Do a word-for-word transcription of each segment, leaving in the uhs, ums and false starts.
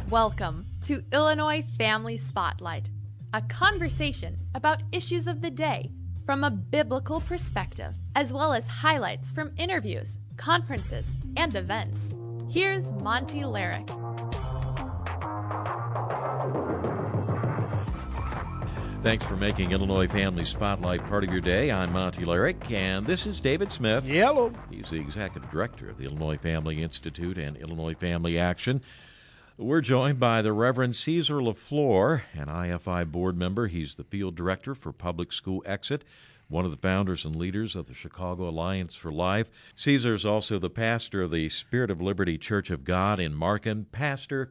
Welcome to Illinois Family Spotlight, a conversation about issues of the day from a biblical perspective, as well as highlights from interviews, conferences, and events. Here's Monty Larrick. Thanks for making Illinois Family Spotlight part of your day. I'm Monty Larrick, and this is David Smith. Hello. He's the executive director of the Illinois Family Institute and Illinois Family Action. We're joined by the Reverend Caesar LaFleur, an I F I board member. He's the field director for Public School Exit, one of the founders and leaders of the Chicago Alliance for Life. Caesar is also the pastor of the Spirit of Liberty Church of God in Markin. Pastor,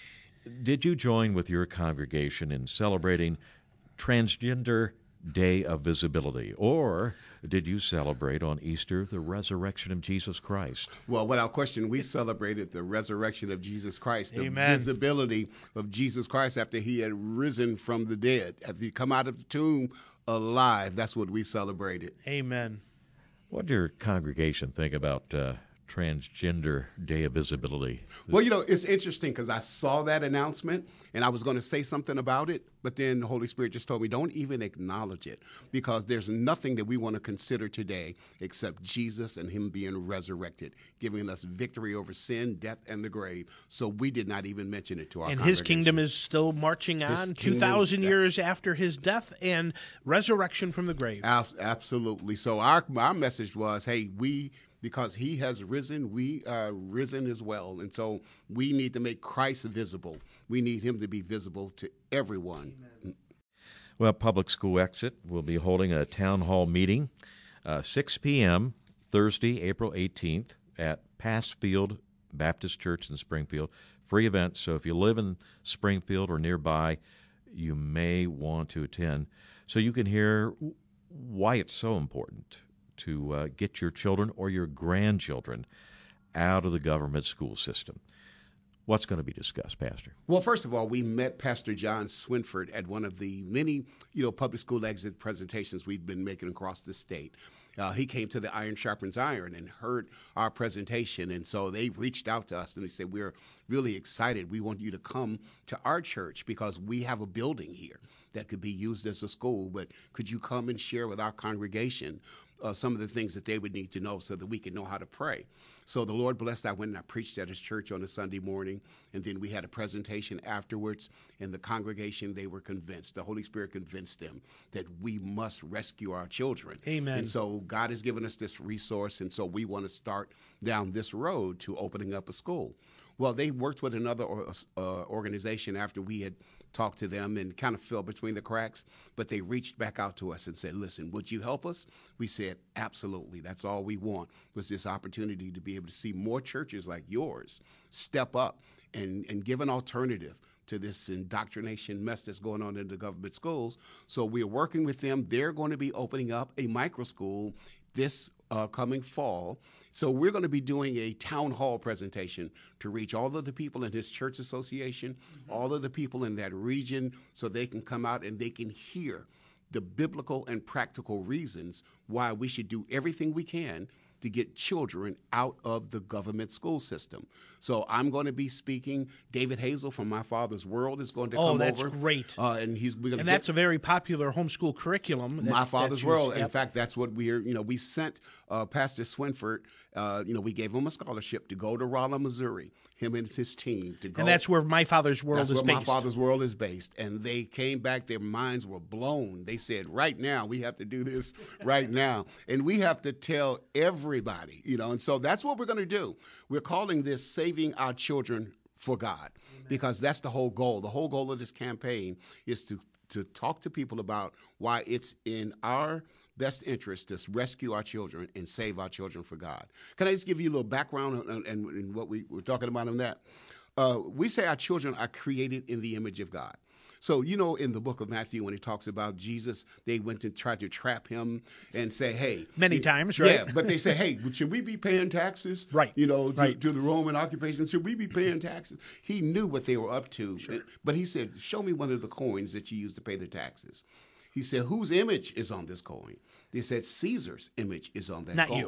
did you join with your congregation in celebrating Transgender Day of Visibility, or did you celebrate on Easter the resurrection of Jesus Christ? Well, without question, we celebrated the resurrection of Jesus Christ, the Amen. visibility of Jesus Christ after he had risen from the dead, after he come out of the tomb alive. That's what we celebrated. Amen. What did your congregation think about uh, Transgender Day of Visibility? Well, you know, it's interesting because I saw that announcement and I was going to say something about it, but then the Holy Spirit just told me, don't even acknowledge it, because there's nothing that we want to consider today except Jesus and him being resurrected, giving us victory over sin, death, and the grave. So we did not even mention it to our And congregation. his kingdom is still marching His on kingdom- two thousand yeah. years after his death and resurrection from the grave. Ab- Absolutely. So our, our message was, hey, we... because he has risen, we are risen as well. And so we need to make Christ visible. We need him to be visible to everyone. Amen. Well, Public School Exit will be holding a town hall meeting, uh, six p.m., Thursday, April eighteenth, at Passfield Baptist Church in Springfield. Free event, so if you live in Springfield or nearby, you may want to attend, so you can hear why it's so important to uh, get your children or your grandchildren out of the government school system. What's going to be discussed, Pastor? Well, first of all, we met Pastor John Swinford at one of the many, you know, public school exit presentations we've been making across the state. Uh, he came to the Iron Sharpens Iron and heard our presentation, and so they reached out to us and they said, we're really excited. We want you to come to our church because we have a building here that could be used as a school, but could you come and share with our congregation uh, some of the things that they would need to know so that we can know how to pray? So the Lord blessed. I went and I preached at his church on a Sunday morning, and then we had a presentation afterwards, and the congregation, they were convinced. The Holy Spirit convinced them that we must rescue our children. Amen. And so God has given us this resource, and so we want to start down this road to opening up a school. Well, they worked with another uh, organization after we had talked to them and kind of fell between the cracks, but they reached back out to us and said, listen, would you help us? We said, absolutely. That's all we want, was this opportunity to be able to see more churches like yours step up and, and give an alternative to this indoctrination mess that's going on in the government schools. So we're working with them. They're going to be opening up a micro school this uh, coming fall. So we're going to be doing a town hall presentation to reach all of the people in his church association, mm-hmm. all of the people in that region, so they can come out and they can hear the biblical and practical reasons why we should do everything we can to get children out of the government school system. So I'm going to be speaking. David Hazel from My Father's World is going to oh, come that's over. great. Uh, and he's we're going and to that's a very popular homeschool curriculum. That, My Father's that World. Yep. In fact, that's what we're, you know, we sent uh, Pastor Swinford, uh, you know, we gave him a scholarship to go to Rolla, Missouri, him and his team to go. And that's where My Father's World that's is where based. My Father's World is based. And they came back, their minds were blown. They said, right now, we have to do this right now. And we have to tell everybody, you know, and so that's what we're going to do. We're calling this Saving Our Children for God, Amen. Because that's the whole goal. The whole goal of this campaign is to, to talk to people about why it's in our best interest to rescue our children and save our children for God. Can I just give you a little background on, on, on what we were talking about on that? Uh, we say our children are created in the image of God. So, you know, in the book of Matthew, when he talks about Jesus, they went to try to trap him and say, hey. Many you, times, right? Yeah, but they say, hey, should we be paying taxes? Right. You know, to, right. to the Roman occupation, should we be paying taxes? He knew what they were up to. Sure. But he said, show me one of the coins that you use to pay the taxes. He said, whose image is on this coin? They said, Caesar's image is on that Not coin. you.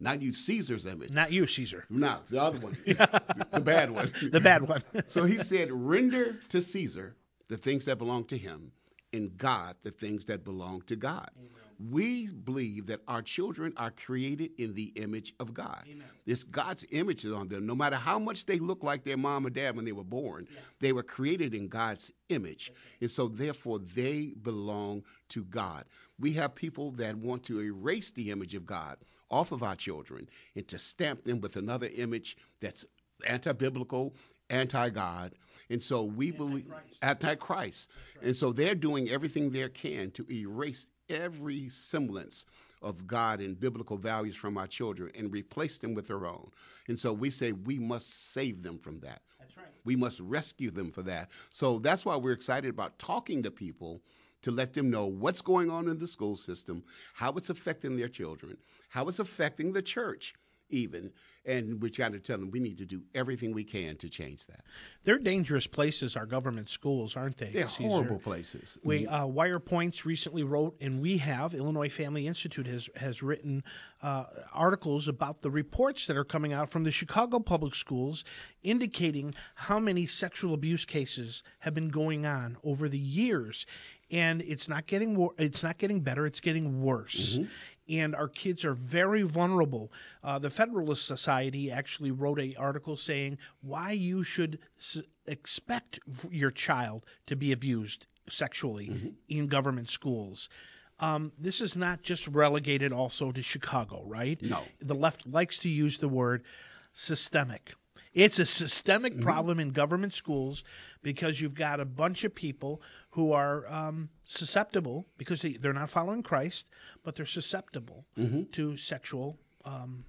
not use Caesar's image. Not you, Caesar. No, the other one, the bad one. The bad one. So he said, render to Caesar the things that belong to him, and God the things that belong to God. Amen. We believe that our children are created in the image of God. Amen. It's God's image on them. No matter how much they look like their mom or dad when they were born, yeah. they were created in God's image. Okay. And so therefore they belong to God. We have people that want to erase the image of God off of our children and to stamp them with another image that's anti-biblical, anti-God. And so we Antichrist. believe anti-Christ. Right. And so they're doing everything they can to erase every semblance of God and biblical values from our children and replace them with their own. And so we say we must save them from that. That's right. We must rescue them for that. So that's why we're excited about talking to people to let them know what's going on in the school system, how it's affecting their children, how it's affecting the church even. And we're trying to tell them we need to do everything we can to change that. They're dangerous places, our government schools, aren't they? They're Caesar? horrible places. We uh, Wire Points recently wrote, and we have, Illinois Family Institute has, has written uh, articles about the reports that are coming out from the Chicago public schools indicating how many sexual abuse cases have been going on over the years. And it's not getting wor- it's not getting better, it's getting worse. Mm-hmm. And our kids are very vulnerable. Uh, the Federalist Society actually wrote an article saying why you should s- expect your child to be abused sexually mm-hmm. in government schools. Um, this is not just relegated also to Chicago, right? No. The left likes to use the word systemic. It's a systemic mm-hmm. problem in government schools because you've got a bunch of people who are um, susceptible because they, they're not following Christ, but they're susceptible mm-hmm. to sexual, um,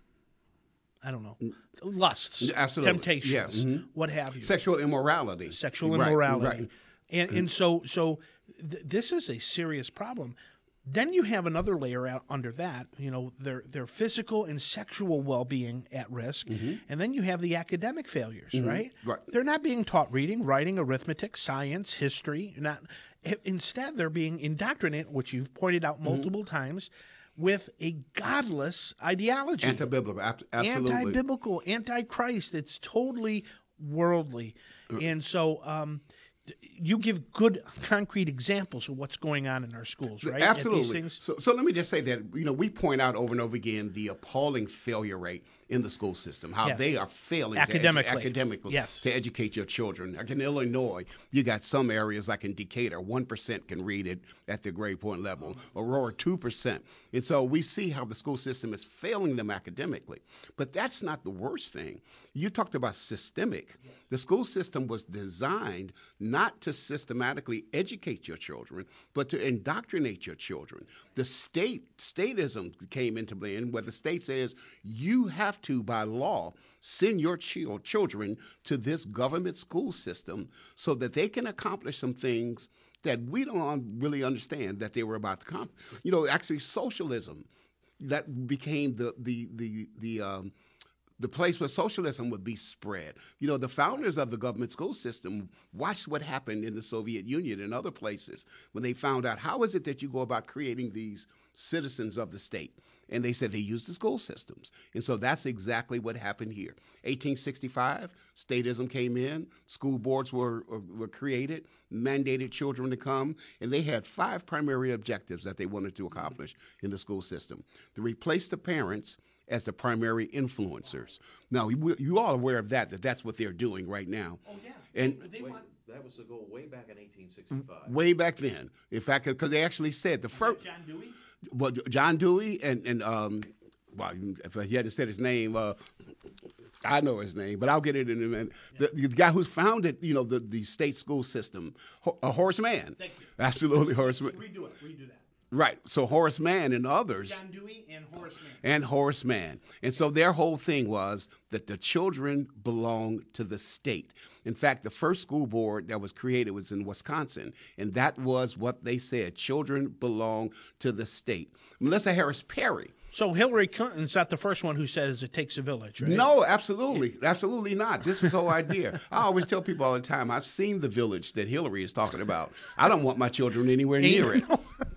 I don't know, lusts, Absolutely. temptations, yes. mm-hmm. what have you. Sexual immorality. Sexual right. immorality. Right. And, and so, so th- this is a serious problem. Then you have another layer out under that, you know, their their physical and sexual well-being at risk. Mm-hmm. And then you have the academic failures, mm-hmm. right? Right. They're not being taught reading, writing, arithmetic, science, history. Not Instead, they're being indoctrinated, which you've pointed out multiple mm-hmm. times, with a godless ideology. Anti-biblical, ab- absolutely. Anti-biblical, anti-Christ. It's totally worldly. Mm-hmm. And so... Um, you give good, concrete examples of what's going on in our schools, right? Absolutely. So, so let me just say that, you know, we point out over and over again the appalling failure rate in the school system, how yes. they are failing academically, to, edu- academically yes. to educate your children. Like in Illinois, you got some areas like in Decatur, one percent can read it at the grade point level, Aurora, two percent. And so we see how the school system is failing them academically. But that's not the worst thing. You talked about systemic. Yes. The school system was designed not to systematically educate your children, but to indoctrinate your children. The state, statism came into play, where the state says you have to, by law, send your ch- children to this government school system so that they can accomplish some things that we don't really understand that they were about to accomplish. You know, actually, socialism, that became the the the the um, the place where socialism would be spread. You know, the founders of the government school system watched what happened in the Soviet Union and other places when they found out how is it that you go about creating these citizens of the state. And they said they used the school systems. And so that's exactly what happened here. eighteen sixty-five, statism came in, school boards were, were created, mandated children to come, and they had five primary objectives that they wanted to accomplish in the school system. To replace the parents as the primary influencers. Now, you, you all are aware of that, that that's what they're doing right now. Oh, yeah. And they want, that was the goal way back in eighteen sixty-five. Way back then. In fact, because they actually said the first... John Dewey? Well, John Dewey and, and um, well, if he hadn't said his name, uh, I know his name, but I'll get it in a minute. The, the guy who's founded, you know, the, the state school system, Ho- uh, Horace Mann. Thank you. Absolutely, Horace Mann. Redo it, redo that. Right. So Horace Mann and others. John Dewey and Horace Mann. And Horace Mann. And so their whole thing was that the children belong to the state. In fact, the first school board that was created was in Wisconsin, and that was what they said. Children belong to the state. Melissa Harris Perry. So Hillary Clinton's not the first one who says it takes a village, right? No, absolutely. Absolutely not. This was the whole idea. I always tell people all the time, I've seen the village that Hillary is talking about. I don't want my children anywhere near it.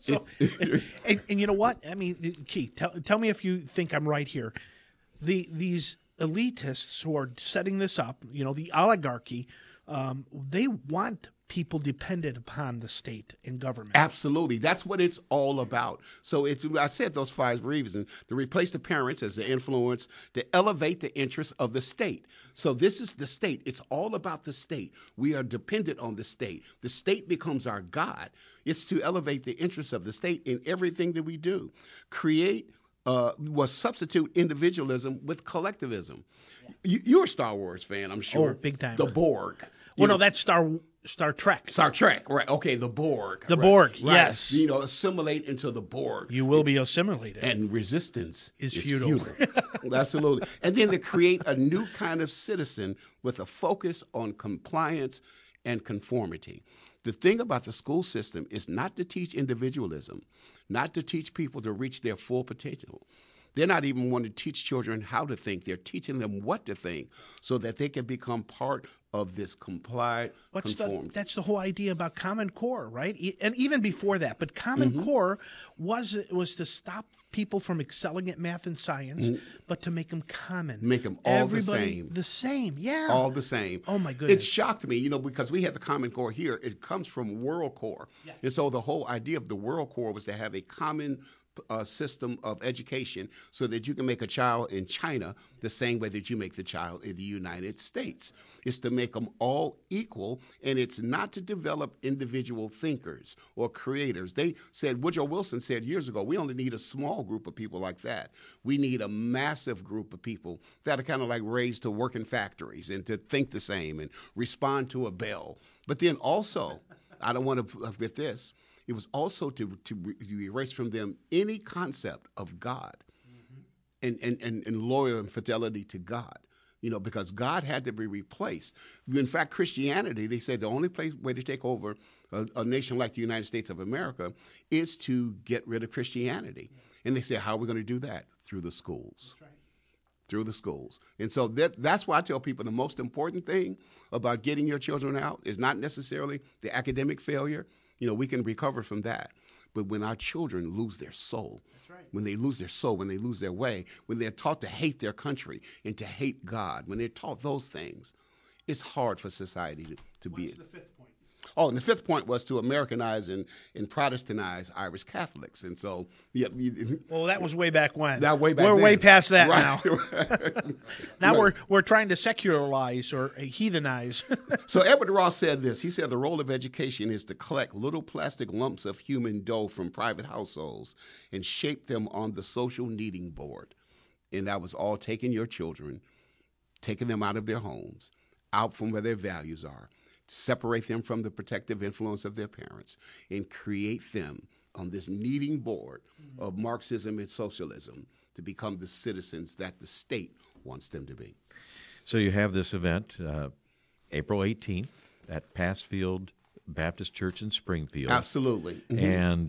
So, and, and you know what? I mean, Keith, tell, tell me if you think I'm right here. The these elitists who are setting this up, you know, the oligarchy, um, they want people dependent upon the state and government. Absolutely. That's what it's all about. So it's, I said those five reasons: to replace the parents as the influence, to elevate the interests of the state. So this is the state. It's all about the state. We are dependent on the state. The state becomes our God. It's to elevate the interests of the state in everything that we do. Create Uh, was substitute individualism with collectivism. You, you're a Star Wars fan, I'm sure. Oh, big time. The Borg. Well, no, that's Star Star Trek. Star Trek, right? Okay, the Borg. The right, Borg, right. yes. You know, assimilate into the Borg. You will be assimilated. And resistance Is is, futile. futile. Absolutely. And then to create a new kind of citizen with a focus on compliance and conformity. The thing about the school system is not to teach individualism, not to teach people to reach their full potential. They're not even wanting to teach children how to think. They're teaching them what to think so that they can become part of this complied What's conformity. the, that's the whole idea about Common Core, right? E- And even before that, but Common Mm-hmm. Core was was to stop people from excelling at math and science, but to make them common. Make them all the Everybody same. The same, yeah. All the same. Oh, my goodness. It shocked me, you know, because we had the Common Core here. It comes from World Core. Yes. And so the whole idea of the World Core was to have a common uh, system of education so that you can make a child in China the same way that you make the child in the United States. It's to make them all equal, and it's not to develop individual thinkers or creators. They said, Woodrow Wilson said years ago, we only need a small group of people like that. We need a massive group of people that are kind of like raised to work in factories and to think the same and respond to a bell. But then also, I don't want to forget this, it was also to, to, to erase from them any concept of God mm-hmm. and, and, and, and loyal and fidelity to God. You know, because God had to be replaced. In fact, Christianity, they said the only place way to take over a, a nation like the United States of America is to get rid of Christianity. And they said, how are we going to do that? Through the schools. That's right. Through the schools. And so that, that's why I tell people the most important thing about getting your children out is not necessarily the academic failure. You know, we can recover from that. But when our children lose their soul, right. when they lose their soul, when they lose their way, when they're taught to hate their country and to hate God, when they're taught those things, it's hard for society to, to be. What's the fifth point? Oh, and the fifth point was to Americanize and, and Protestantize Irish Catholics. And so, yeah. Well, that was way back when. That way back We're then. way past that right. now. Now right. we're we're trying to secularize or heathenize. So Edward Ross said this. He said the role of education is to collect little plastic lumps of human dough from private households and shape them on the social kneading board. And that was all taking your children, taking them out of their homes, out from where their values are, separate them from the protective influence of their parents, and create them on this kneading board mm-hmm. of Marxism and socialism to become the citizens that the state wants them to be. So you have this event, uh, April eighteenth at Passfield Baptist Church in Springfield. Absolutely. Mm-hmm. And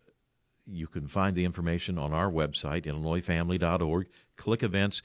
you can find the information on our website, illinois family dot org. Click events.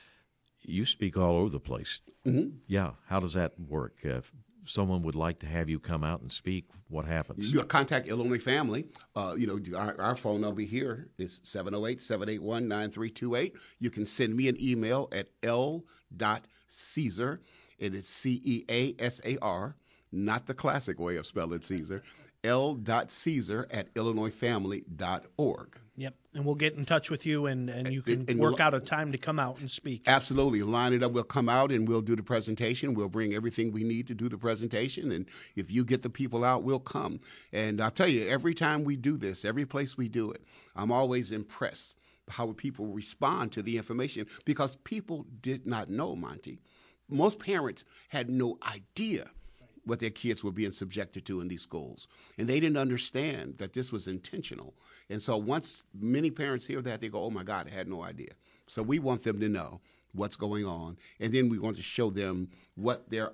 You speak all over the place. Mm-hmm. Yeah. How does that work? Uh, if someone would like to have you come out and speak, what happens? You contact Illinois Family. Uh, you know, our, our phone number here is seven oh eight, seven eight one, nine three two eight. You can send me an email at l dot caesar. It is C E A S A R, not the classic way of spelling Caesar. l dot caesar at illinois family dot org. Yep, and we'll get in touch with you, and, and you can And- and work we'll- out a time to come out and speak. Absolutely. Line it up. We'll come out and we'll do the presentation. We'll bring everything we need to do the presentation. And if you get the people out, we'll come. And I'll tell you, every time we do this, every place we do it, I'm always impressed how people respond to the information because people did not know, Monty. Most parents had no idea what their kids were being subjected to in these schools. And they didn't understand that this was intentional. And so once many parents hear that, they go, oh, my God, I had no idea. So we want them to know what's going on. And then we want to show them what their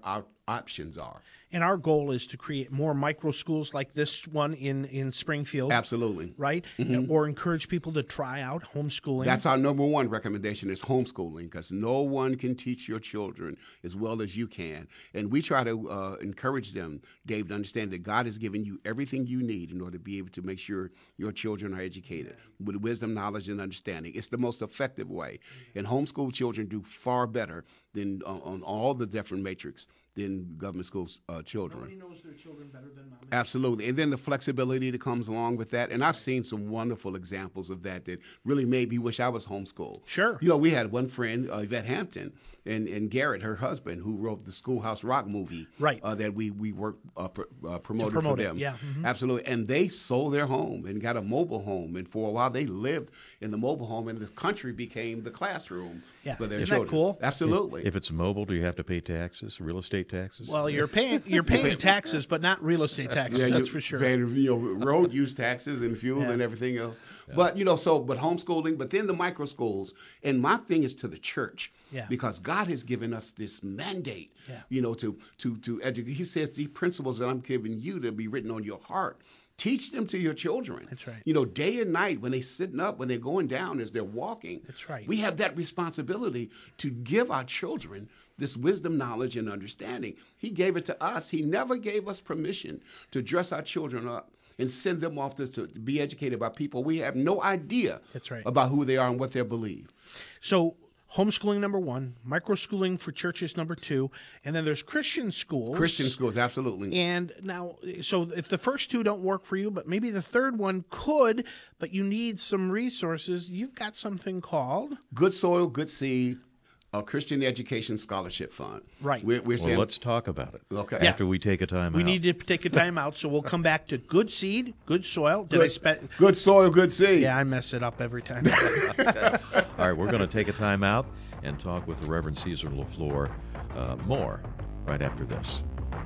options are. And our goal is to create more micro schools like this one in, in Springfield. Absolutely. Right? Mm-hmm. Or encourage people to try out homeschooling. That's our number one recommendation is homeschooling, because no one can teach your children as well as you can. And we try to uh, encourage them, Dave, to understand that God has given you everything you need in order to be able to make sure your children are educated with wisdom, knowledge, and understanding. It's the most effective way. And homeschool children do far better than uh, on all the different matrix than government school uh, children. Nobody knows their children better than mom. Absolutely. And then the flexibility that comes along with that. And I've seen some wonderful examples of that that really made me wish I was homeschooled. Sure. You know, we had one friend, uh, Yvette Hampton, and, and Garrett, her husband, who wrote the Schoolhouse Rock movie. Right. Uh, that we, we worked, uh, pr- uh, promoted promote for it, them. yeah. Mm-hmm. Absolutely. And they sold their home and got a mobile home. And for a while, they lived in the mobile home, and the country became the classroom yeah. for their Isn't children. That cool? Absolutely. If, if it's mobile, do you have to pay taxes, real estate taxes? Well, you're paying you're paying taxes, but not real estate taxes. Yeah, that's you, for sure. Paying, you know, road use taxes and fuel Yeah. and everything else. Yeah. But you know, so but homeschooling, but then the micro schools. And my thing is to the church, yeah. because God has given us this mandate. Yeah. You know, to to to educate. He says these principles that I'm giving you to be written on your heart. Teach them to your children. That's right. You know, day and night when they're sitting up, when they're going down, as they're walking. That's right. We have that responsibility to give our children this wisdom, knowledge, and understanding. He gave it to us. He never gave us permission to dress our children up and send them off to, to be educated by people we have no idea That's right. about who they are and what they believe. So homeschooling, number one, microschooling for churches, number two, and then there's Christian schools. Christian schools, absolutely. And now, so if the first two don't work for you, but maybe the third one could, but you need some resources, you've got something called Good Soil, Good Seed, a Christian Education Scholarship Fund. Right. We're, we're well, saying, let's talk about it. Okay. Yeah. After we take a time we out. need to take a time out, so we'll come back to good seed, good soil. Did good, I spend? Good Soil, Good Seed. Yeah, I mess it up every time. All right, we're going to take a time out and talk with the Reverend Caesar LaFleur uh, more right after this.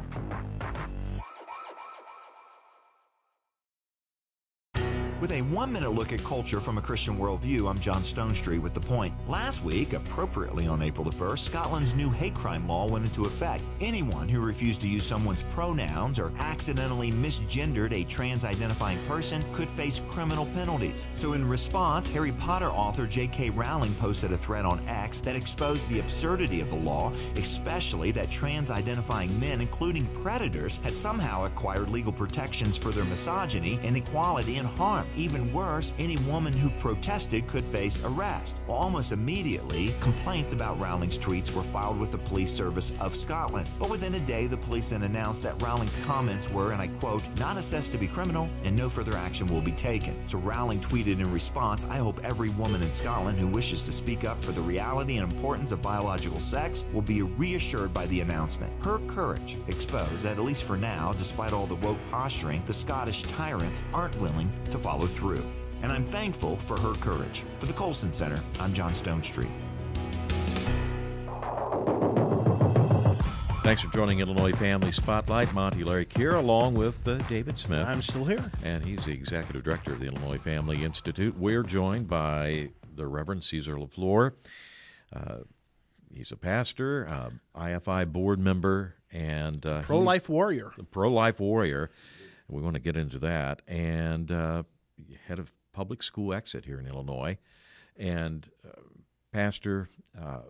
With a one-minute look at culture from a Christian worldview, I'm John Stonestreet with The Point. Last week, appropriately on April the first, Scotland's new hate crime law went into effect. Anyone who refused to use someone's pronouns or accidentally misgendered a trans-identifying person could face criminal penalties. So in response, Harry Potter author J K Rowling posted a thread on X that exposed the absurdity of the law, especially that trans-identifying men, including predators, had somehow acquired legal protections for their misogyny, inequality, and harm. Even worse, any woman who protested could face arrest. Well, almost immediately, complaints about Rowling's tweets were filed with the Police Service of Scotland. But within a day, the police then announced that Rowling's comments were, and I quote, not assessed to be criminal and no further action will be taken. So Rowling tweeted in response, I hope every woman in Scotland who wishes to speak up for the reality and importance of biological sex will be reassured by the announcement. Her courage exposed that, at least for now, despite all the woke posturing, the Scottish tyrants aren't willing to follow through. And I'm thankful for her courage. For the Colson Center, I'm John Stonestreet. Thanks for joining Illinois Family Spotlight. Monty Larry Kier along with uh, David Smith. I'm still here. And he's the executive director of the Illinois Family Institute. We're joined by the Reverend Caesar LaFleur. Uh, he's a pastor, uh, I F I board member, and uh, Pro-life warrior. A pro-life warrior. We want to get into that. And uh, head of public school exit here in Illinois. And uh, Pastor, uh,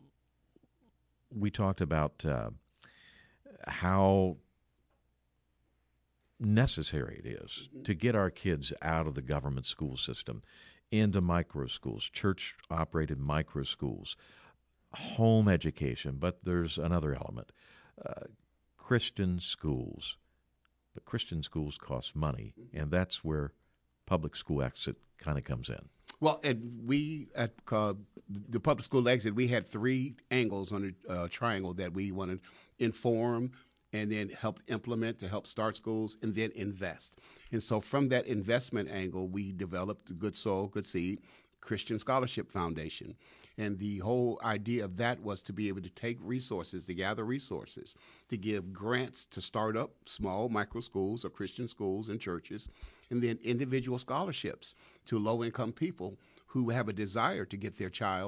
we talked about uh, how necessary it is to get our kids out of the government school system into micro schools, church-operated micro schools, home education, but there's another element, uh, Christian schools. But Christian schools cost money, and that's where public school exit kind of comes in. Well, and we at uh, the public school exit, we had three angles on a uh, triangle that we wanted to inform and then help implement to help start schools and then invest. And so from that investment angle, we developed the Good Soil, Good Seed Christian Scholarship Foundation. And the whole idea of that was to be able to take resources, to gather resources, to give grants to start up small micro schools or Christian schools and churches, and then individual scholarships to low-income people who have a desire to get their child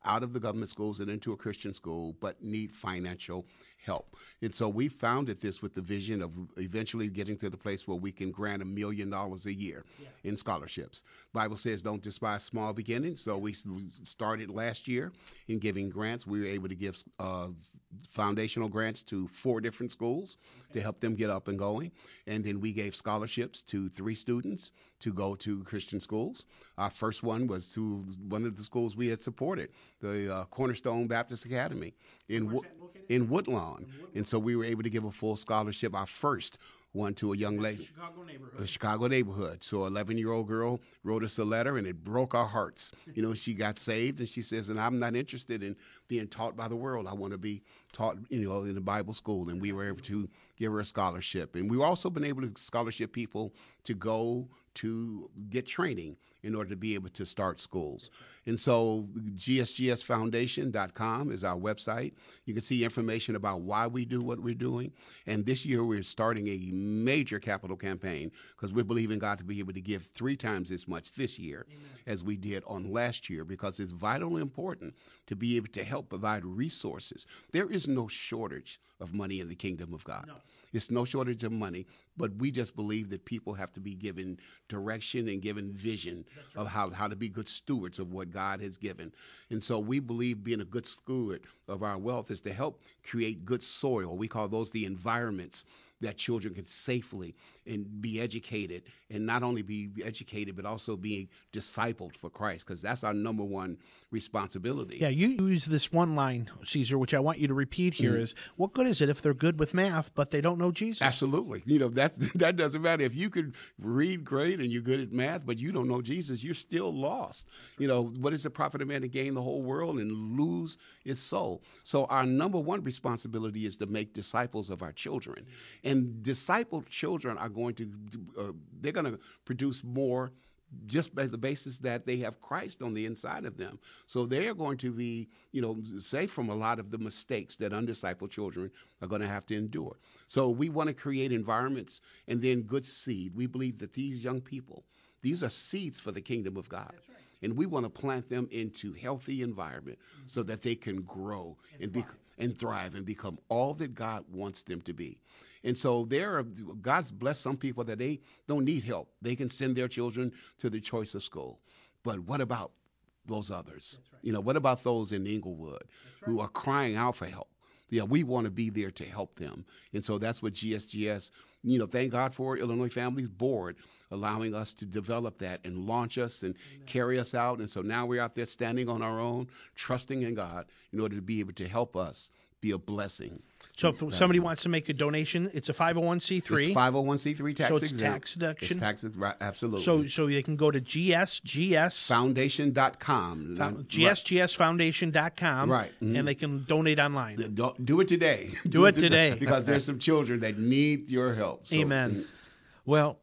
out of the government schools and into a Christian school, but need financial help. And so we founded this with the vision of eventually getting to the place where we can grant a million dollars a year yeah. in scholarships. Bible says don't despise small beginnings. So we started last year in giving grants. We were able to give uh, foundational grants to four different schools okay. to help them get up and going. And then we gave scholarships to three students to go to Christian schools. Our first one was to one of the schools we had supported, the uh, Cornerstone Baptist Academy in Wo- in Woodlawn. And so we were able to give a full scholarship, our first one, to a young lady. Chicago neighborhood. A Chicago neighborhood. So an eleven-year-old girl wrote us a letter, and it broke our hearts. You know, she got saved, and she says, and I'm not interested in being taught by the world. I want to be taught, you know, in the Bible school. And we were able to give her a scholarship. And we've also been able to scholarship people to go to get training in order to be able to start schools. And so G S G S foundation dot com is our website. You can see information about why we do what we're doing. And this year we're starting a major capital campaign because we believe in God to be able to give three times as much this year Amen. As we did on last year, because it's vitally important to be able to help provide resources. There is no shortage of money in the kingdom of God. No. It's no shortage of money, but we just believe that people have to be given direction and given vision right. of how, how to be good stewards of what God has given. And so we believe being a good steward of our wealth is to help create good soil. We call those the environments that children can safely and be educated, and not only be educated, but also be discipled for Christ, because that's our number one responsibility. Yeah, you use this one line, Caesar, which I want you to repeat here, mm. is, what good is it if they're good with math, but they don't know Jesus? Absolutely. You know, that's, that doesn't matter. If you could read great and you're good at math, but you don't know Jesus, you're still lost. You know, what is the profit of man to gain the whole world and lose its soul? So our number one responsibility is to make disciples of our children. And discipled children are going to, uh, they're going to produce more just by the basis that they have Christ on the inside of them. So they are going to be, you know, safe from a lot of the mistakes that undiscipled children are going to have to endure. So we want to create environments and then good seed. We believe that these young people, these are seeds for the kingdom of God. That's right. And we want to plant them into healthy environment mm-hmm. so that they can grow and, and be and thrive and become all that God wants them to be. And so there are, God's blessed some people that they don't need help. They can send their children to the choice of school. But what about those others? Right. You know, what about those in Inglewood right. who are crying out for help? Yeah, we want to be there to help them. And so that's what G S G S, you know, thank God for Illinois Families Board allowing us to develop that and launch us and Amen. Carry us out. And so now we're out there standing on our own, trusting in God in order to be able to help us be a blessing. So if somebody wants to make a donation, it's a five oh one c three. It's five oh one c three tax so it's exempt. tax deduction. It's tax, right, absolutely. So so they can go to G S G S foundation dot com. G S G S foundation dot com. Right. Mm-hmm. And they can donate online. Do, do it today. Do, do it today. today. Because there's some children that need your help. So, Amen. Well,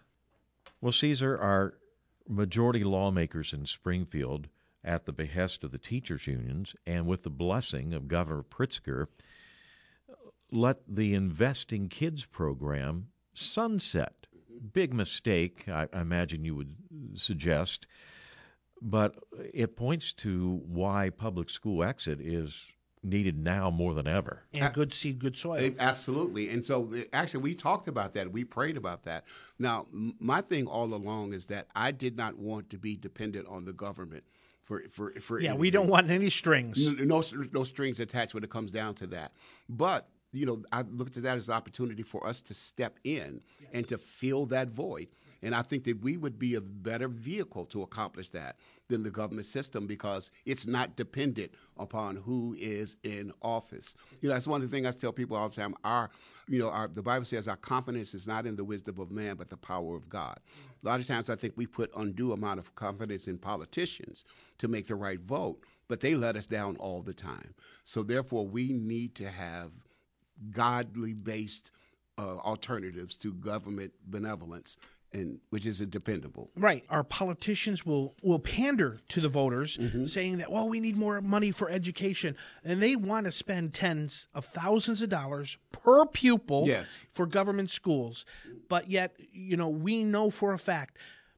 well, Caesar, our majority lawmakers in Springfield, at the behest of the teachers' unions and with the blessing of Governor Pritzker, let the Invest in Kids program sunset. Big mistake, I, I imagine you would suggest, but it points to why public school exit is needed now more than ever. And good seed, good soil. Absolutely. And so actually we talked about that. We prayed about that. Now, my thing all along is that I did not want to be dependent on the government. For, for, for yeah, anything. We don't want any strings. No, no, no strings attached when it comes down to that. But, you know, I looked at that as an opportunity for us to step in yes. and to fill that void. And I think that we would be a better vehicle to accomplish that than the government system, because it's not dependent upon who is in office. You know, that's one of the things I tell people all the time. Our, you know, our, the Bible says our confidence is not in the wisdom of man, but the power of God. A lot of times I think we put undue amount of confidence in politicians to make the right vote, but they let us down all the time. So therefore, we need to have godly-based uh, alternatives to government benevolence, and which is dependable. Right. Our politicians will, will pander to the voters, mm-hmm. saying that, well, we need more money for education. And they want to spend tens of thousands of dollars per pupil yes. for government schools. But yet, you know, we know for a fact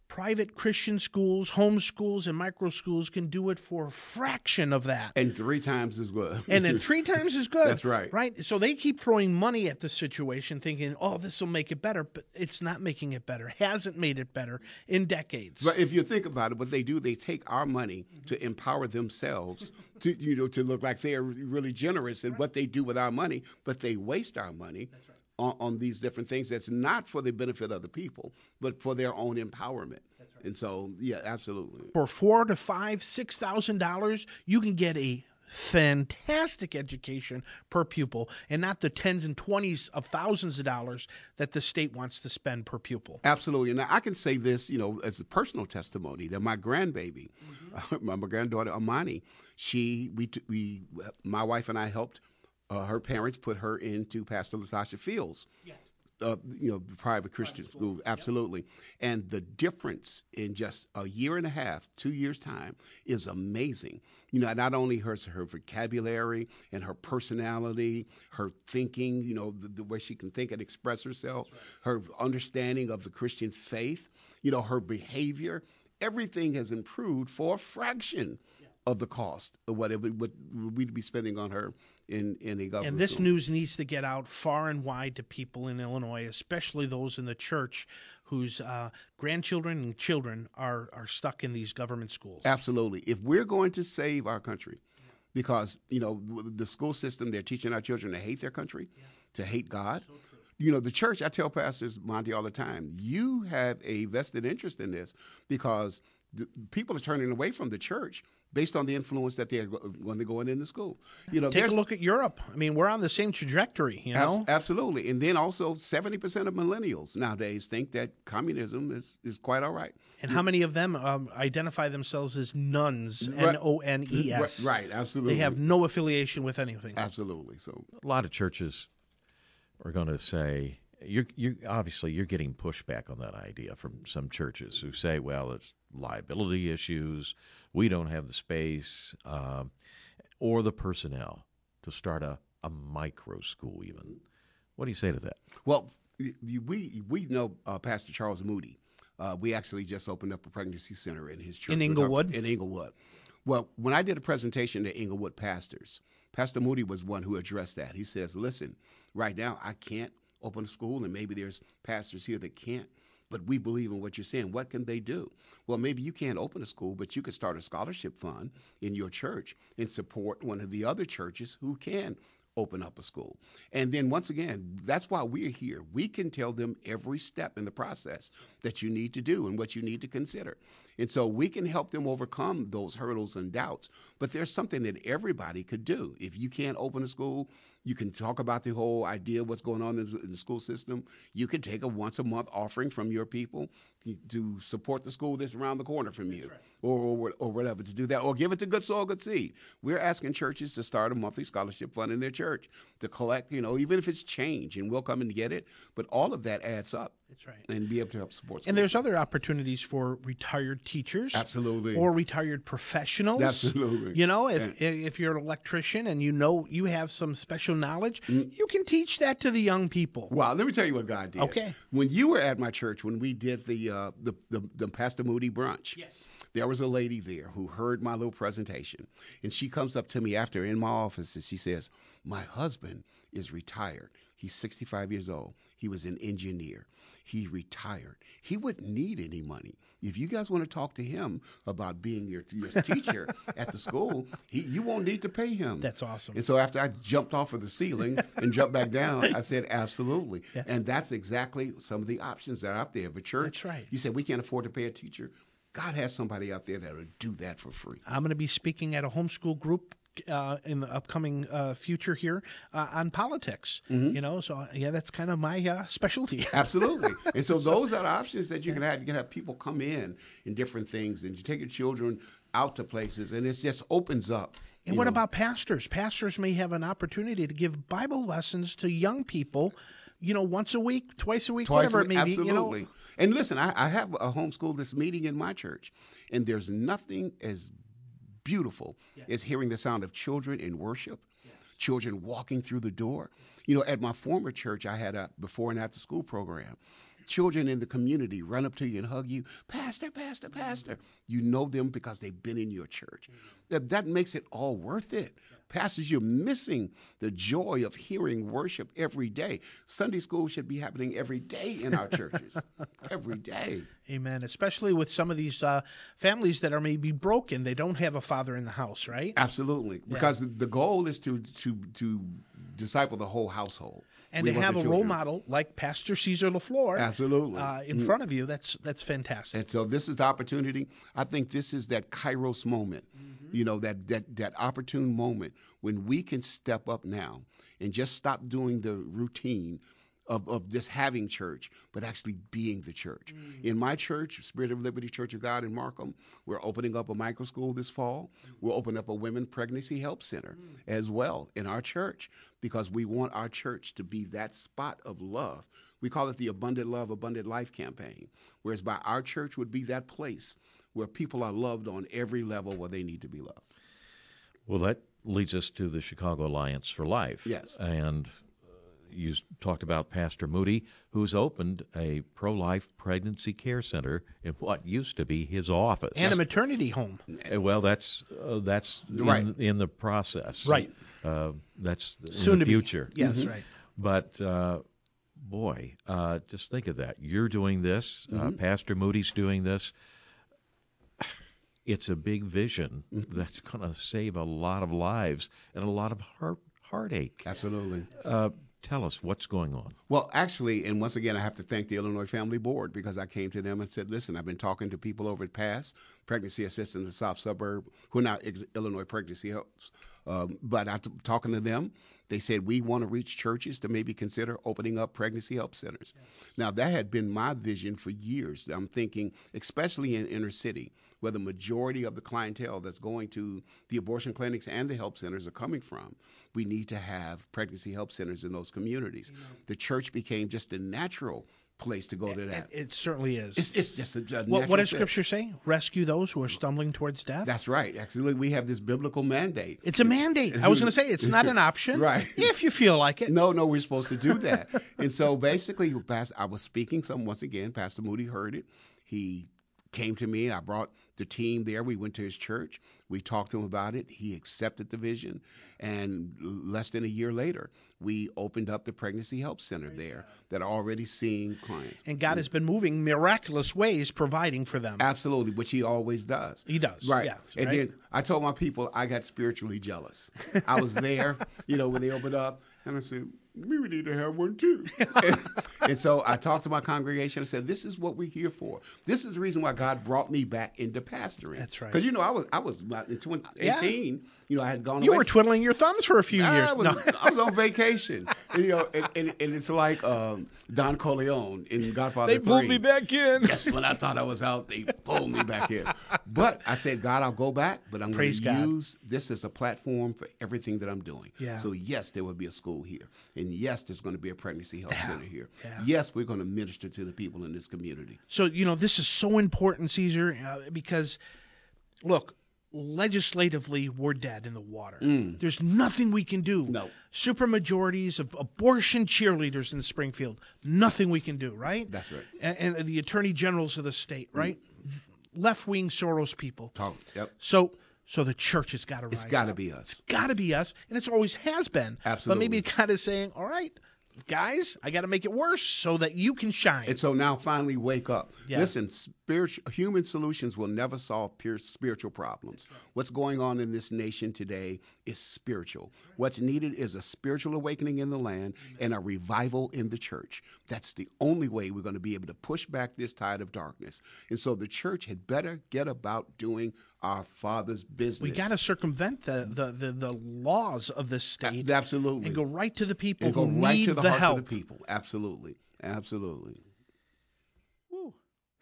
private Christian schools, home schools, and micro schools can do it for a fraction of that. And three times as good. And then three times as good. That's right. Right? So they keep throwing money at the situation thinking, oh, this will make it better. But it's not making it better. Hasn't made it better in decades. But if you think about it, what they do, they take our money to empower themselves to, you know, to look like they're really generous in what they do with our money, but they waste our money on, on these different things that's not for the benefit of the people, but for their own empowerment. And so, yeah, absolutely. For four to five, six thousand dollars, you can get a fantastic education per pupil, and not the tens and twenties of thousands of dollars that the state wants to spend per pupil. Absolutely. And I can say this, you know, as a personal testimony that my grandbaby, mm-hmm. uh, my granddaughter Amani, she, we, we, my wife and I helped uh, her parents put her into Pastor Latasha Fields. Yeah. Uh, you know, private Christian private school, school. Absolutely. Yep. And the difference in just a year and a half, two years' time is amazing. You know, not only her, her vocabulary and her personality, her thinking, you know, the, the way she can think and express herself, right. her understanding of the Christian faith, you know, her behavior, everything has improved for a fraction yeah. of the cost of what it would, what we'd be spending on her in, in a government And this school. news needs to get out far and wide to people in Illinois, especially those in the church whose uh, grandchildren and children are, are stuck in these government schools. Absolutely. If we're going to save our country, because, you know, the school system, they're teaching our children to hate their country, yeah. to hate God. So you know, the church, I tell pastors, Monty, all the time, you have a vested interest in this because the people are turning away from the church based on the influence that they're when they're going into school. You know, take a look at Europe. I mean, we're on the same trajectory, you know? Ab- absolutely. And then also seventy percent of millennials nowadays think that communism is, is quite all right. And how many of them um, identify themselves as nuns, N O N E S? Right, absolutely. They have no affiliation with anything. Absolutely. So a lot of churches are going to say, you're, you're obviously you're getting pushback on that idea from some churches who say, well, it's liability issues, we don't have the space um, or the personnel to start a, a micro school even. What do you say to that? Well, we we know uh, Pastor Charles Moody. Uh, we actually just opened up a pregnancy center in his church. In Inglewood? In Inglewood. Well, when I did a presentation to Inglewood pastors, Pastor Moody was one who addressed that. He says, listen, right now I can't open a school, and maybe there's pastors here that can't, but we believe in what you're saying. What can they do? Well, maybe you can't open a school, but you could start a scholarship fund in your church and support one of the other churches who can open up a school. And then once again, that's why we're here. We can tell them every step in the process that you need to do and what you need to consider. And so we can help them overcome those hurdles and doubts. But there's something that everybody could do. If you can't open a school, you can talk about the whole idea of what's going on in the school system. You could take a once-a-month offering from your people to support the school that's around the corner from you, right. or, or or whatever, to do that, or give it to Good Soil, Good Seed. We're asking churches to start a monthly scholarship fund in their church to collect, you know, even if it's change, and we'll come and get it. But all of that adds up. That's right. And be able to help support schools. And there's other opportunities for retired teachers. Absolutely. Or retired professionals. Absolutely. You know, if yeah. if you're an electrician and you know you have some special knowledge, mm. you can teach that to the young people. Well, let me tell you what God did. Okay. When you were at my church, when we did the uh, the, the, the Pastor Moody brunch, yes. there was a lady there who heard my little presentation, and she comes up to me after in my office and she says, my husband is retired. He's sixty-five years old. He was an engineer. He retired. He wouldn't need any money. If you guys want to talk to him about being your, your teacher at the school, he, you won't need to pay him. That's awesome. And so after I jumped off of the ceiling and jumped back down, I said, absolutely. Yeah. And that's exactly some of the options that are out there. But church, that's right. You said we can't afford to pay a teacher. God has somebody out there that will do that for free. I'm going to be speaking at a homeschool group Uh, in the upcoming uh, future here uh, on politics, mm-hmm. you know, so yeah, that's kind of my uh, specialty. Absolutely. And so those are the options that you can have. You can have people come in in different things, and you take your children out to places, and it just opens up. And what know. about pastors? Pastors may have an opportunity to give Bible lessons to young people, you know, once a week, twice a week, twice whatever a week, it may absolutely. be. You know? And listen, I, I have a homeschool this meeting in my church, and there's nothing as beautiful yes. is hearing the sound of children in worship, yes. children walking through the door. You know, at my former church, I had a before and after school program. children in the community run up to you and hug you, Pastor, Pastor, Pastor. You know them because they've been in your church. That, that makes it all worth it. Pastors, you're missing the joy of hearing worship every day. Sunday school should be happening every day in our churches. Every day. Amen. Especially with some of these uh, families that are maybe broken. They don't have a father in the house, right? Absolutely. Because yeah. the goal is to, to, to disciple the whole household. And we to have a children. role model like Pastor Caesar LaFleur Absolutely. Uh, in mm. front of you, that's that's fantastic. And so this is the opportunity. I think this is that Kairos moment, mm-hmm. you know, that, that, that opportune moment when we can step up now and just stop doing the routine Of, of just having church, but actually being the church. Mm. In my church, Spirit of Liberty Church of God in Markham, we're opening up a micro school this fall. We'll open up a women pregnancy help center mm. as well in our church because we want our church to be that spot of love. We call it the Abundant Love, Abundant Life campaign, whereas by our church would be that place where people are loved on every level where they need to be loved. Well, that leads us to the Chicago Alliance for Life. Yes. And you talked about Pastor Moody, who's opened a pro-life pregnancy care center in what used to be his office. And a maternity home. Well, that's uh, that's right. in, in the process. Right. Uh, that's Soon in the to future. Be. Yes, mm-hmm. right. But, uh, boy, uh, just think of that. You're doing this. Mm-hmm. Uh, Pastor Moody's doing this. It's a big vision mm-hmm. that's going to save a lot of lives and a lot of heart, heartache. Absolutely. Uh, Tell us what's going on. Well, actually, and once again, I have to thank the Illinois Family Board because I came to them and said, listen, I've been talking to people over the past, pregnancy assistants in the South Suburb, who are now Illinois Pregnancy Helps. Um, but after talking to them, they said, we want to reach churches to maybe consider opening up pregnancy help centers. Yes. Now, that had been my vision for years. I'm thinking, especially in inner city, where the majority of the clientele that's going to the abortion clinics and the help centers are coming from, we need to have pregnancy help centers in those communities. Yeah. The church became just a natural place to go to that. It, it certainly is. It's, it's just a, a what, what does Scripture say? Rescue those who are stumbling towards death? That's right. Actually, we have this biblical mandate. It's a mandate. I was going to say it's not an option. Right. If you feel like it. No, no, we're supposed to do that. And so basically, I was speaking some once again. Pastor Moody heard it. He came to me. I brought the team there. We went to his church. We talked to him about it. He accepted the vision. And less than a year later, we opened up the Pregnancy Help Center there that are already seeing clients. And God has been moving miraculous ways, providing for them. Absolutely, which he always does. He does. Right. Yes, and right? then I told my people I got spiritually jealous. I was there, you know, when they opened up, and I said, we would need to have one too. and, and so I talked to my congregation and said, this is what we're here for. This is the reason why God brought me back into pastoring. That's right. Because, you know, I was I was about in twenty eighteen, yeah. you know, I had gone You away. were twiddling your thumbs for a few I years. Was, no. I was on vacation. And, you know, and, and, and it's like um, Don Corleone in Godfather They pulled three. me back in. Yes, when I thought I was out, they pulled me back in. But I said, God, I'll go back, but I'm going to use this as a platform for everything that I'm doing. Yeah. So, yes, there will be a school here. And, yes, there's going to be a pregnancy help yeah. center here. Yeah. Yes, we're going to minister to the people in this community. So, you know, this is so important, Caesar, uh, because, look, legislatively, we're dead in the water. Mm. There's nothing we can do. No. Supermajorities of abortion cheerleaders in Springfield, nothing we can do, right? That's right. And, and the attorney generals of the state, right? Mm. Left-wing Soros people. Talk. Yep. So... So the church has got to rise It's got to up. be us. It's got to be us, and it's always has been. Absolutely. But maybe God is saying, all right, guys, I got to make it worse so that you can shine. And so now finally wake up. Yeah. Listen, spiritual, human solutions will never solve pure spiritual problems. Right. What's going on in this nation today is spiritual. Right. What's needed is a spiritual awakening in the land Amen. And a revival in the church. That's the only way we're going to be able to push back this tide of darkness. And so the church had better get about doing our Father's business. We got to circumvent the, the, the, the laws of this state. A- absolutely. And go right to the people and go who right need to the, the hearts help. of the people. Absolutely. Absolutely. Woo.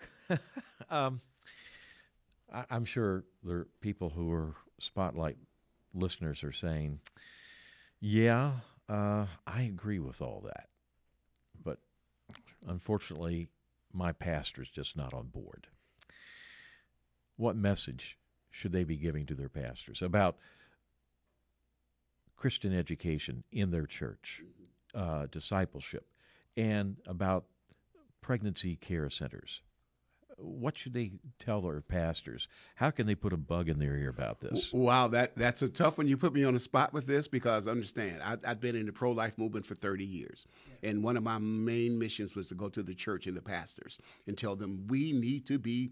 um, I, I'm sure there are people who are Spotlight listeners are saying, yeah, uh, I agree with all that. But unfortunately, my pastor's just not on board. What message should they be giving to their pastors about Christian education in their church, uh, discipleship, and about pregnancy care centers. What should they tell their pastors? How can they put a bug in their ear about this? Wow, that that's a tough one. You put me on the spot with this because understand, I, I've been in the pro-life movement for thirty years. Yeah. And one of my main missions was to go to the church and the pastors and tell them we need to be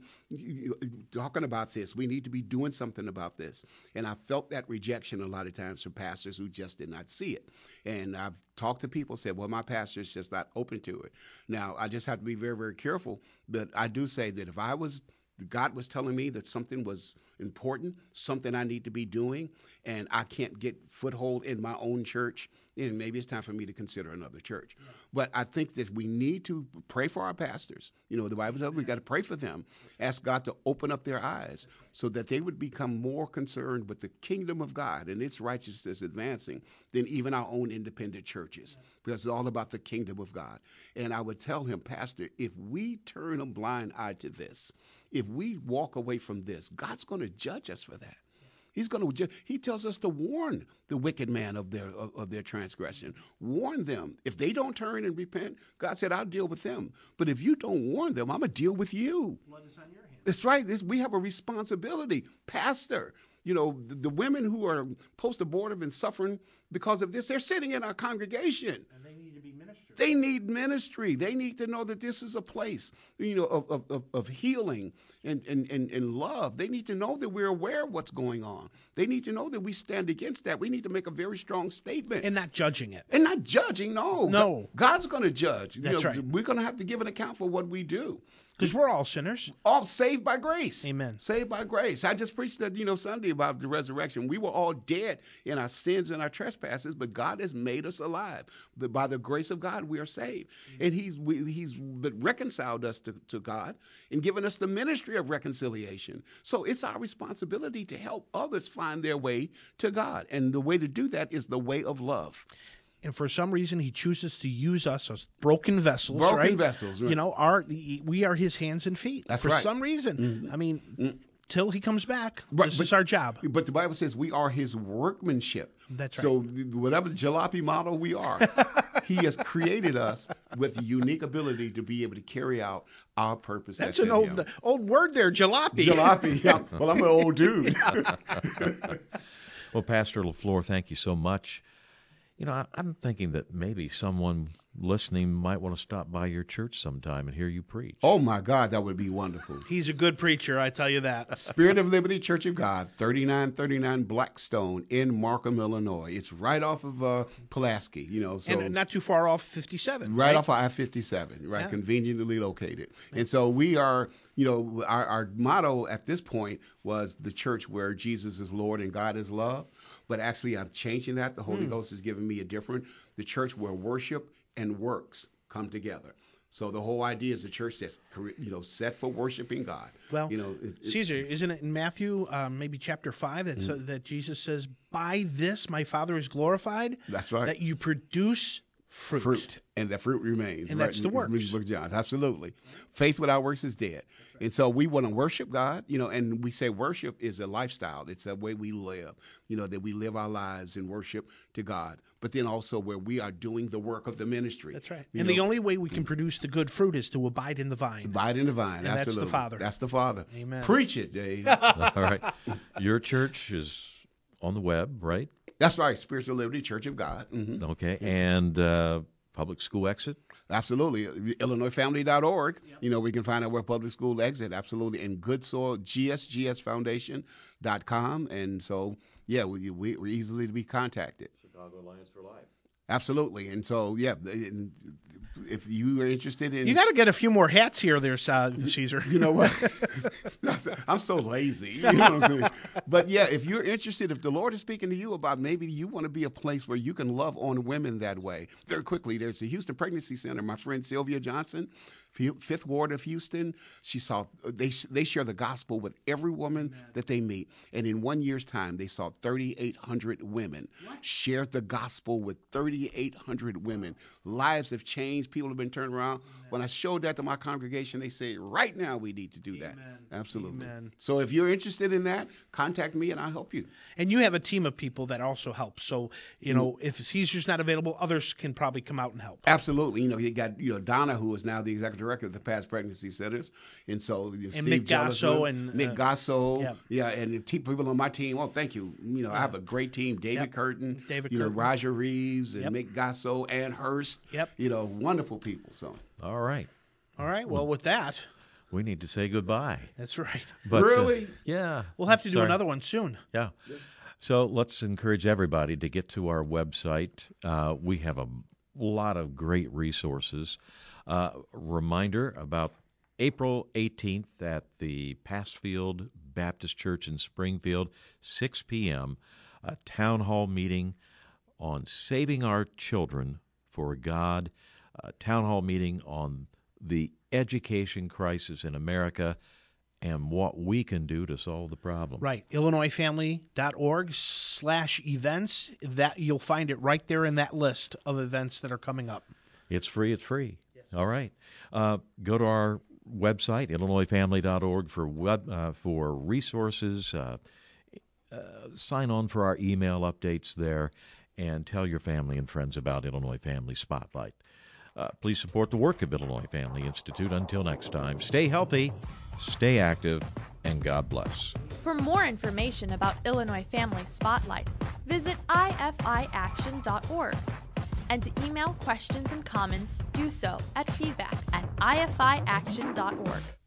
talking about this. We need to be doing something about this. And I felt that rejection a lot of times from pastors who just did not see it. And I've talked to people, said, well, my pastor's just not open to it. Now, I just have to be very, very careful. But I do say that if I was, God was telling me that something was important, something I need to be doing, and I can't get foothold in my own church, then maybe it's time for me to consider another church. Yeah. But I think that we need to pray for our pastors. You know, the Bible says we got to pray for them, ask God to open up their eyes so that they would become more concerned with the kingdom of God and its righteousness advancing than even our own independent churches, because it's all about the kingdom of God. And I would tell him, Pastor, if we turn a blind eye to this, if we walk away from this, God's going to judge us for that. He's going to. He tells us to warn the wicked man of their of, of their transgression. Warn them. If they don't turn and repent, God said, "I'll deal with them." But if you don't warn them, I'm gonna deal with you. Blood is on your hands. That's right. This, we have a responsibility, Pastor. You know, the, the women who are post-abortive and suffering because of this, they're sitting in our congregation. And they need to be ministered. They need ministry. They need to know that this is a place, you know, of of, of healing and, and, and, and love. They need to know that we're aware of what's going on. They need to know that we stand against that. We need to make a very strong statement. And not judging it. And not judging, no. No. God's going to judge. That's you know, right. We're going to have to give an account for what we do. Because we're all sinners. All saved by grace. Amen. Saved by grace. I just preached that, you know, Sunday about the resurrection. We were all dead in our sins and our trespasses, but God has made us alive. But by the grace of God, we are saved. Mm-hmm. And he's we, he's reconciled us to, to God and given us the ministry of reconciliation. So it's our responsibility to help others find their way to God. And the way to do that is the way of love. And for some reason, he chooses to use us as broken vessels, broken right? vessels, right. You know, our we are his hands and feet. That's for right. For some reason. Mm-hmm. I mean, mm-hmm. till he comes back, right, this but, is our job. But the Bible says we are his workmanship. That's right. So whatever jalopy model we are, he has created us with the unique ability to be able to carry out our purpose. That's, that's an old him. old word there, jalopy. Jalopy. Yeah. Well, I'm an old dude. Well, Pastor LaFleur, thank you so much. You know, I, I'm thinking that maybe someone listening might want to stop by your church sometime and hear you preach. Oh, my God, that would be wonderful. He's a good preacher, I tell you that. Spirit of Liberty Church of God, thirty-nine thirty-nine Blackstone in Markham, Illinois. It's right off of uh, Pulaski, you know. So and not too far off fifty-seven. Right, right? off of I fifty-seven, right, yeah. Conveniently located. And so we are, you know, our, our motto at this point was the church where Jesus is Lord and God is love. But actually, I'm changing that. The Holy mm. Ghost is giving me a different, the church where worship and works come together. So the whole idea is a church that's, you know, set for worshiping God. Well, you know, it, it, Caesar, isn't it in Matthew, um, maybe chapter five, that, mm. so, that Jesus says, by this my Father is glorified? That's right. That you produce fruit. Fruit, and that fruit remains. And right? that's the works. Book of John. Absolutely. Faith without works is dead. And so we want to worship God, you know, and we say worship is a lifestyle. It's a way we live, you know, that we live our lives in worship to God. But then also where we are doing the work of the ministry. That's right. And know? the only way we can produce the good fruit is to abide in the vine. Abide in the vine, and absolutely. that's the Father. That's the Father. Amen. Preach it, Dave. All right. Your church is on the web, right? That's right. Spiritual Liberty Church of God. Mm-hmm. Okay. And uh, public school exit? Absolutely. Illinois family dot org. Yep. You know, we can find out where public school exit. Absolutely. And Good Soil, G S G S Foundation dot com. And so, yeah, we, we, we're easily to be contacted. Chicago Alliance for Life. Absolutely. And so, yeah, if you are interested in... You got to get a few more hats here there, uh, Caesar. You know what? I'm so lazy. You know what I'm saying? But, yeah, if you're interested, if the Lord is speaking to you about maybe you want to be a place where you can love on women that way, very quickly, there's the Houston Pregnancy Center. My friend Sylvia Johnson, Fifth Ward of Houston, she saw they they share the gospel with every woman Amen. That they meet, and in one year's time, they saw thirty-eight hundred women what? Share the gospel with thirty. thirty-eight hundred women. Lives have changed. People have been turned around. Amen. When I showed that to my congregation, they say, right now we need to do Amen. that. Absolutely. Amen. So if you're interested in that, contact me and I'll help you. And you have a team of people that also help. So, you know, mm-hmm. if Caesar's not available, others can probably come out and help. Absolutely. You know, you got, you know, Donna, who is now the executive director of the Past Pregnancy Centers. And so you know, and Steve Mick Gasso and Mick uh, Gasso. Yeah. yeah. And the te- people on my team. Oh, thank you. You know, yeah. I have a great team. David yep. Curtin, David you know, Curtin. Roger Reeves and yep. Mick Gasso, Ann Hurst. Yep. You know, wonderful people. So. All right. All right. Well, with that, we need to say goodbye. That's right. But, really? Uh, yeah. We'll have to do Sorry. another one soon. Yeah. So let's encourage everybody to get to our website. Uh, we have a lot of great resources. Uh, reminder about April eighteenth at the Passfield Baptist Church in Springfield, six p.m., a town hall meeting on saving our children for God, a town hall meeting on the education crisis in America and what we can do to solve the problem. Right. Illinois family dot org slash events. That you'll find it right there in that list of events that are coming up. It's free. It's free. Yes. All right. Uh, go to our website, Illinois family dot org, for web uh, for resources. Uh, uh, sign on for our email updates there, and tell your family and friends about Illinois Family Spotlight. Uh, please support the work of Illinois Family Institute. Until next time, stay healthy, stay active, and God bless. For more information about Illinois Family Spotlight, visit I F I action dot org. And to email questions and comments, do so at feedback at I F I action dot org.